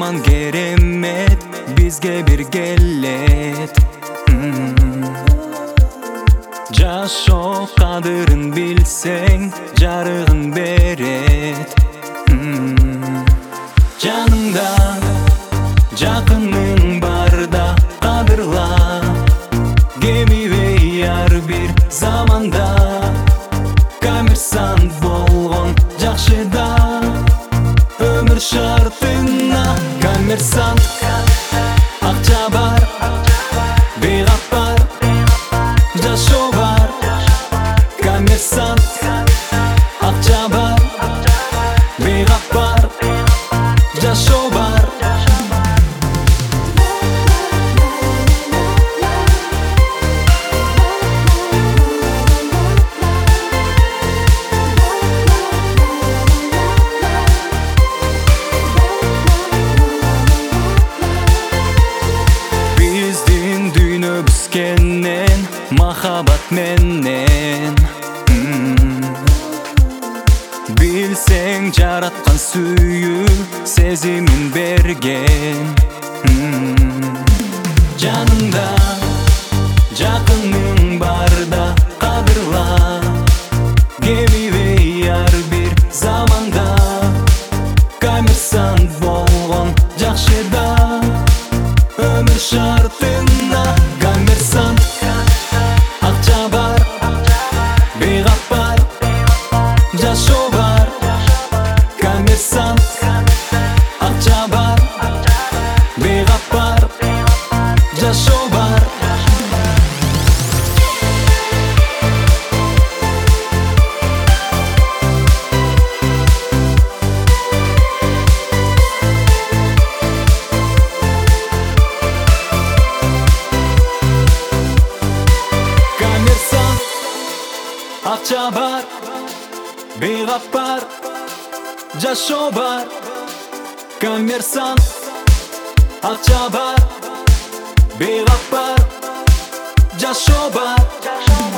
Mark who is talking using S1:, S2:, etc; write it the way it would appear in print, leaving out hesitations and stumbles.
S1: zaman keremet bizge bir gellet. Жашоо кадырын билсең, жарыгын берет. Жаныңда жакының барда кадырла, кемибей ар бир заманда. Коммерсант болгон жакшы да, өмүр шартына. Коммерсант акча бар, бейгап бар, жашоо бар. Коммерсант акча бар, бейгап бар, жашоо бар. Биздин дүйнө бүскеннен махабат менен. Билсең жараткан сүйүү сезимин берген. Жаныңда жакының барда кадырла, кемибей ар бир заманда. Коммерсант болгон жакшы да, өмүр шартына. Коммерсант акча бар, бейгап бар, жашоо бар. Коммерсант акча бар, бейгап бар, жашоо бар. Коммерсант акча бар, бейгап бар, жашоо бар. Коммерсант акча бар, бейгап бар, жашоо бар.